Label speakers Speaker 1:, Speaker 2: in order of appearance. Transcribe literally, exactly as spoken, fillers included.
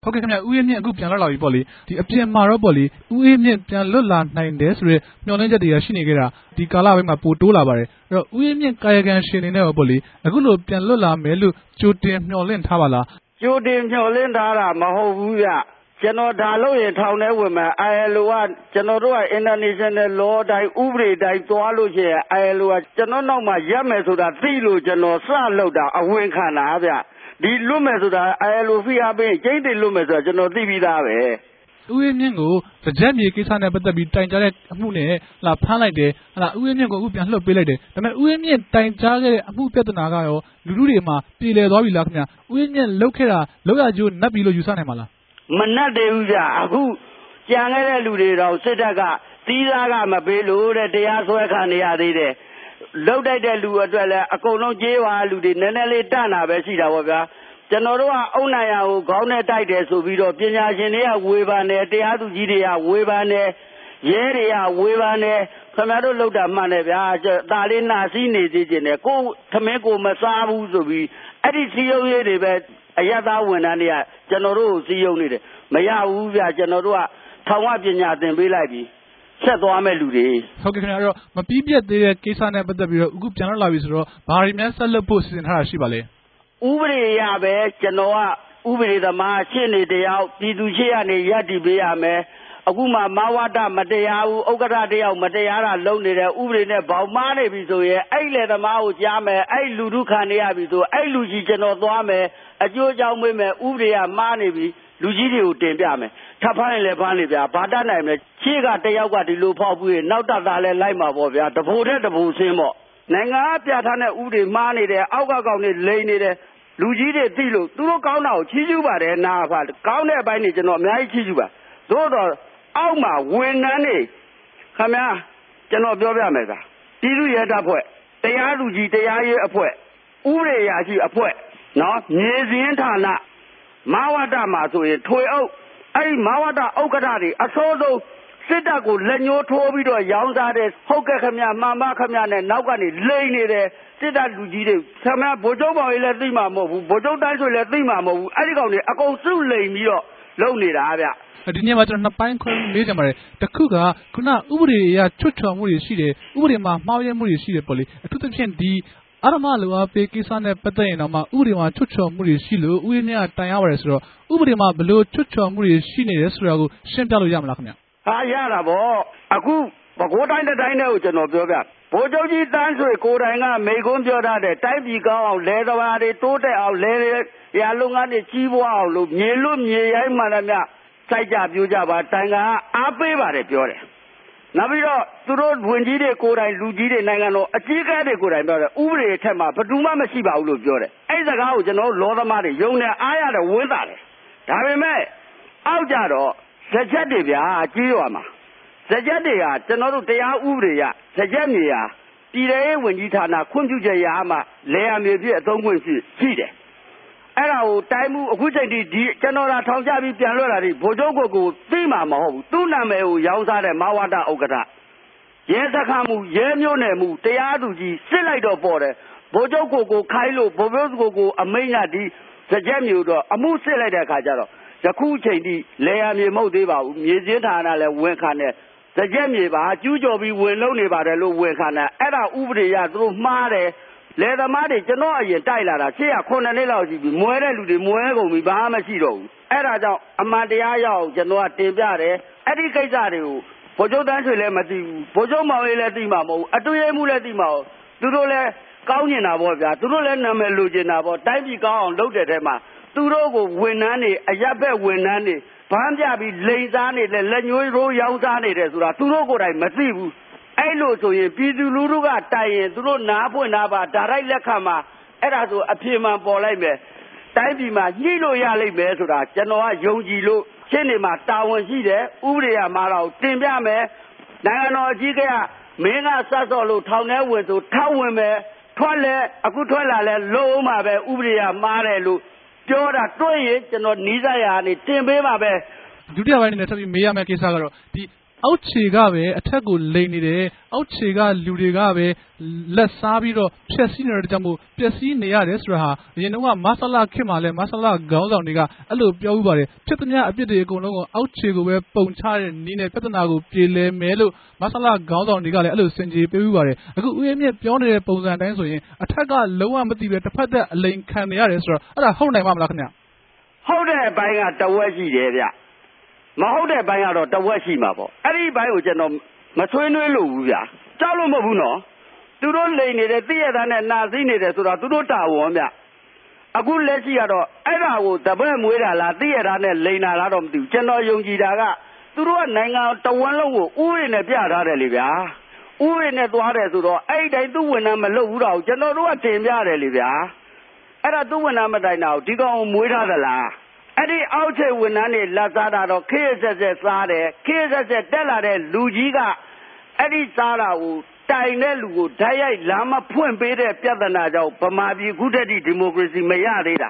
Speaker 1: ဟုတ်ကဲ့ခင်ဗျဥယျာဉ်မြင့်အခုပြန်လာလာပြီပေါ့လေဒီအပြင်မှာတော့ပေါ့လေဥယျာဉ်မြင့်ပြန်လွတ်လာနိုင်တယ်ဆိုရဲမျှော်လင့်ချက်တွေကရှိနေကြတာဒီကာလပိုင်းမှာပိုတိုးလာပါတယ်အဲ့တော့ဥယျာဉ်မြင့်ကာယကံရှင်နေနဲ့ပေါ့လေအခုလိုပြန်လွတ်လာမယ်လို့ကြိုတင်မျှော်လင့်ထားပါလား
Speaker 2: ကြိုတင်မျှော်လင့်ထားတာမဟုတ်ဘူးဗျကျွန်တော်ဒါလို့ရင်ထောင်ထဲဝင်မယ် I L O ကကျွန်တော်တို့က International Law အတိုင်းဥပဒေတိုင်းသွားလို့ရှိရင် I L O ကကျွန်တော်နောက်မှာရက်မယ်ဆိုတာသိလို့ကျွန်တော်စလောက်တာအဝင်ခံတာဗျဒီလွတ်မယ်ဆိုတာ I L O ဖိအားပေးကျင်းတင်လွတ်မယ်ဆိုတာကျွန်တော်သိပြီးသားပဲ
Speaker 1: ဥယျာဉ်မြင့်ကိုစကြက်မြေကိစ္စနဲ့ပတ်သက်ပြီးတိုင်ကြားတဲ့အမှုနဲ့လာဖမ်းလိုက်တယ်ဟလာဥယျာဉ်မြင့်ကိုအခုပြန်လှုပ်ပေးလိုက်တယ်ဒါပေမဲ့ဥယျာဉ်မြင့်တိုင်ကြားခဲ့တဲ့အမှုပြဿနာကရောလူလူတွေမှာပြည်လည်သွားပြီလားခင်ဗျဥယျာဉ်မြင့်လှုပ်ခဲ့တာလောက်ရကျိုးနှက်ပြီလို့ယူဆနိုင်မှာလား
Speaker 2: မနှက်သေးဘူးဗျအခုကြံခဲ့တဲ့လူတွေတော့စစ်တပ်ကသီးသားကမပေးလို့တဲ့တရားစွဲခံနေရသေးတယ်လှုပ်တိုက်တဲ့လူအတွက်လည်းအကုန်လုံးကြေးဝါလူတွေနည်းနည်းလေးတန့်တာပဲရှိတာပေါ့ဗျာကျွန်တော်တို့ကအုံနိုင်ရကိုခေါင်းနဲ့တိုက်တယ်ဆိုပြီးတော့ပညာရှင်တွေကဝေဖန်တယ်တရားသူကြီးတွေကဝေဖန်တယ်ရဲတွေကဝေဖန်တယ်ခင်ဗျားတို့လှုပ်တာမှန်တယ်ဗျာဒါလေးနှာစီးနေသေးခြင်းနဲ့ကိုသမင်းကိုမစားဘူးဆိုပြီးအဲ့ဒီစီယုံရေးတွေပဲအယက်သားဝန်ထမ်းတွေကကျွန်တော်တို့ကိုစီယုံနေတယ်မရဘူးဗျာကျွန်တော်တို့ကထောင်ဝပညာသင်ပေးလိုက်ပြီဆက်သွားမဲ့လူတွေ
Speaker 1: ဟုတ်ကဲ့ခင်ဗျာအဲ့တော့မပြီးပြတ်သေးတဲ့ကိစ္စနဲ့ပတ်သက်ပြီးတော့အခုပြန်လာပြီဆိုတော့ဘာတွေများဆက်လုပ်ဖို့စီစဉ်ထားတာရှိပါလဲ
Speaker 2: ဥပဒေရပဲကျွန်တော်ကဥပဒေသမားရှင်းနေတယောက်ပြည်သူရှေ့ကနေရပ်တည်ပေးရမယ်အခုမှမဝတမတရားဘူးဥက္ကဋ္ဌတယောက်မတရားတာလုပ်နေတဲ့ဥပဒေနဲ့ဘောင်မားနေပြီဆိုရင်အဲ့လေသမားကိုကြားမယ်အဲ့လူထုခံနေရပြီဆိုအဲ့လူကြီးကျွန်တော်သွားမယ်အကျိုးအကြောင်းမေးမယ်ဥပဒေကမားနေပြီလူကြီးတွေကိုတင်ပြမယ်ထပ်ဖမ်းရင်လည်းဖမ်းလေဗျာဘာတတ်နိုင်မလဲရှေ့ကတယောက်ကဒီလိုဖောက်ပြီးနောက်တက်တာလည်းလိုက်မှာပေါ့ဗျာတဘူတဲ့တဘူဆင်းပေါ့နိုင်ငံပြဋ္ဌာန်းတဲ့ဥပဒေမှားနေတယ်အောက်ကကောင်တွေလိန်နေတယ်လူကြီးတွေသိလို့သူတို့ကောင်းတာကိုချီးကျူးပါတယ်နာဖာကောင်းတဲ့အပိုင်းတွေကျွန်တော်အများကြီးချီးကျူးပါသို့တော့အောက်မှာဝန်ထမ်းတွေခင်ဗျာကျွန်တော်ပြောပြမယ်ဗျာပြည်သူ့ရဲတပ်ဖွဲ့တရားသူကြီးတရားရေးအဖွဲ့ဥပဒေရာရှိအဖွဲ့နော်မြေစင်းဌာနမဝတ္တမှာဆိုရင်ထွေအုပ်အဲ့ဒီမဝတ္တဥက္ကဋ္ဌတွေအစိုးဆုံးစစ်တပ်ကိုလက်ညှိုးထိုးပြီးတော့ရောင်းစားတဲ့ဟုတ်ကဲ့ခင်ဗျာမှန်ပါခင်ဗျာနဲ့နောက်ကနေလိမ့်နေတယ်စစ်တပ်လူကြီးတွေခင်ဗျာဗိုလ်ချုပ်ပေါင်ကြီးလည်းသိမှာမဟုတ်ဘူးဗိုလ်ချုပ်တိုင်းဆိုလည်းသိမှာမဟုတ်ဘူးအဲ့ဒီကောင်တွေအကုန်စုလိမ်ပြီးတော့လုပ်နေတာဗျ
Speaker 1: ဒီနေ့မှာကျွန်တော်နှစ်ပိုင်းခွဲမေးကြပါတယ်တစ်ခုကခုနဥပဒေအရချွတ်ချော်မှုတွေရှိတယ်ဥပဒေမှာမှားယွင်းမှုတွေရှိတယ်ပေါ့လေအထူးသဖြင့်ဒီအရမလိုအပ်ပေးကိစ္စနဲ့ပတ်သက်ရင်တော့မှဥပဒေမှာချွတ်ချော်မှုတွေရှိလို့ဥယျာဉ်ကတိုင်ရပါတယ်ဆိုတော့ဥပဒေမှာဘယ်လိုချွတ်ချော်မှုတွေရှိနေတယ်ဆိုတာကိုရှင်းပြလို့ရမလားခင်ဗျ
Speaker 2: ဟာရတာဗောအခုဘကိုးတိုင်းတိုင်းနဲ့ကိုကျွန်တော်ပြောပြဗိုလ်ချုပ်ကြီးတန်းဆွေကိုယ်တိုင်ကမိကွန်းပြောထားတဲ့တိုင်းပြည်ကောင်းအောင်လဲသမားတွေတိုးတက်အောင်လဲရလုံငန်းတွေကြီးပွားအောင်လို့မြေလွတ်မြေရိုင်းမှန်သမျှစိုက်ကြပြိုးကြပါတိုင်ကအားပေးပါတယ်ပြောတယ်နောက်ပြီးတော့သူတို့ဝင်ကြီးတွေကိုယ်တိုင်လူကြီးတွေနိုင်ငံတော်အကြီးအကဲတွေကိုယ်တိုင်ပြောတယ်ဥပဒေအထက်မှာဘယ်သူမှမရှိပါဘူးလို့ပြောတယ်အဲ့ဒီစကားကိုကျွန်တော်လောသမားတွေယုံနေအားရတယ်ဝန်းတာတယ်ဒါပေမဲ့အောက်ကြတော့ဇက်ချက်တွေဗျာကြီးရွာမှာဇက်ချက်တွေကကျွန်တော်တို့တရားဥပဒေရဇက်ချက်မြေဟာပြည်ထောင်ရေးဝန်ကြီးဌာနခွင့်ပြုချက်ရမှလေယာမြေပြည့်အသုံးခွင့်ရှိရှိတယ်အဲ့ဒါကိုတိုင်းမှုအခုချိန်ထိဒီကျွန်တော်လာထောင်ချပြီးပြန်လွှတ်လာဒီဗိုလ်ချုပ်ကိုကိုသိမှာမဟုတ်ဘူးသူ့နာမည်ကိုရောင်းစားတဲ့မဝတ္တဥက္ကဋ္ဌရဲစခန်းမှုရဲမျိုးနယ်မှုတရားသူကြီးစစ်လိုက်တော့ပေါ်တယ်ဗိုလ်ချုပ်ကိုကိုခိုင်းလို့ဗိုလ်ချုပ်ကိုကိုအမိန့်ကဒီစကြက်မျိုးတော့အမှုစစ်လိုက်တဲ့အခါကျတော့ယခုချိန်ထိလေယာမြေမဟုတ်သေးပါဘူးမြေစင်းဌာနလည်းဝန်ခံတယ်စကြက်မြေပါကျူးကျော်ပြီးဝင်လုံးနေပါတယ်လို့ဝန်ခံတယ်အဲ့ဒါဥပဒေရသူတို့မှားတယ်လေသမားတွေကျွန်တော်အရင်တိုက်လာတာရှေ့ကခုနှစ်နှစ်လောက်ရှိပြီမွဲတဲ့လူတွေမွဲကုန်ပြီဘာမှမရှိတော့ဘူးအဲ့ဒါကြောင့်အမှန်တရားရအောင်ကျွန်တော်ကတင်ပြတယ်အဲ့ဒီကိစ္စတွေကိုဗိုလ်ချုပ်တန်းဆွေလည်းမသိဘူးဗိုလ်ချုပ်မောင်လေးလည်းသိမှာမဟုတ်ဘူးအတွေ့အမှုလည်းသိမှာမဟုတ်သူတို့လည်းကောင်းကျင်တာပေါ့ဗျာသူတို့လည်းနာမည်လိုချင်တာပေါ့တိုင်းပြည်ကောင်းအောင်လုပ်တဲ့ထဲမှာသူတို့ကိုဝန်ထမ်းတွေအရက်ဘက်ဝန်ထမ်းတွေဗန်းပြပြီးလိန်စားနေတယ်လက်ညှိုးရိုးရောင်းစားနေတယ်ဆိုတာသူတို့ကိုယ်တိုင်မသိဘူးအဲ့လိုဆိုရင်ပြည်သူလူထုကတိုင်ရင်သူတို့နားဖွင့်နားပါဒါရိုက်လက်ခံမှာအဲ့ဒါဆိုအပြေမှန်ပေါ်လိုက်မယ်တိုင်းပြည်မှာညှိလို့ရလိမ့်မယ်ဆိုတာကျွန်တော်ကယုံကြည်လို့ရှင်းနေမှာတာဝန်ရှိတယ်ဥပဒေကမှာတော့တင်ပြမယ်နိုင်ငံတော်အကြီးအကဲကမင်းကစတ်စော်လို့ထောင်ထဲဝင်ဆိုထောက်ဝင်မယ်ထွက်လဲအခုထွက်လာလဲလုံးအောင်မှာပဲဥပဒေကမှားတယ်လို့ပြောတာတွေ့ရင်ကျွန်တော်နီးစပ်ရာကနေတင်ပေးပါပဲ
Speaker 1: ဒုတိယပိုင်းနဲ့ဆက်ပြီးမေးရမယ့်ကိစ္စကတော့ဒီအအောက်ခြေကပဲအထက်ကိုလိန်နေတယ်အောက်ခြေကလူတွေကပဲလက်စားပြီးတော့ဖြက်စီးနေတဲ့ကြောင့်မို့ပျက်စီးနေရတယ်ဆိုတာဟာအရင်တော့ကမဆလာခေတ်မှာလဲမဆလာခေါင်းဆောင်တွေကအဲ့လိုပြောဥပါတယ်ဖြစ်သမျှအပြစ်တွေအကုန်လုံးကိုအောက်ခြေကိုပဲပုံချတဲ့နည်းနဲ့ပြဿနာကိုပြေလည်မယ်လို့မဆလာခေါင်းဆောင်တွေကလည်းအဲ့လိုစင်ကြေပေးဥပါတယ်အခုဦးရေးမြင့်ပြောနေတဲ့ပုံစံအတိုင်းဆိုရင်အထက်ကလုံးဝမသိပဲတစ်ဖက်သက်အလိန်ခံနေရတယ်ဆိုတော့အဲ့ဒါဟုတ်နိုင်မှာမလားခင်ဗျ
Speaker 2: ဟုတ်တဲ့အပိုင်းကတဝက်ရှိတယ်ဗျမဟုတ်တဲ့ဘိုင်းကတော့တဝက်ရှိမှာပေါ့အဲ့ဒီဘိုင်းကိုကျွန်တော်မဆွေးနွေးလို့ဘူးဗျာကြောက်လို့မဟုတ်ဘူးနော်သူတို့လိန်နေတဲ့သိရတာနဲ့နာသိနေတယ်ဆိုတော့သူတို့တာဝန်ဗျအခုလက်ရှိကတော့အဲ့ဒါကိုတပတ်မွေးတာလားသိရတာနဲ့လိန်တာလားတော့မသိဘူးကျွန်တော်ယုံကြည်တာကသူတို့ကနိုင်ငံတဝန်းလုံးကိုဥပဒေနဲ့ပြထားတယ်လေဗျာဥပဒေနဲ့သွားတယ်ဆိုတော့အဲ့ဒီတိုင်းသူ့ဝန်ထမ်းမလုပ်ဘူးတော့ကျွန်တော်တို့ကတင်ပြတယ်လေဗျာအဲ့ဒါသူ့ဝန်ထမ်းမတိုင်တာကိုဒီကောင်မွေးထားသလားအဲ့ဒီအောက်ခြေဝန်ထမ်းတွေလက်စားတာတော့ခေတ်ဆက်ဆက်စားတယ်ခေတ်ဆက်ဆက်တက်လာတဲ့လူကြီးကအဲ့ဒီစားတာကိုတိုင်တဲ့လူကိုဓာတ်ရိုက်လာမဖွင့်ပေးတဲ့ပြဿနာကြောင့်ဗမာပြည်ခုတည်းဒီမိုကရေစီမရသေးတာ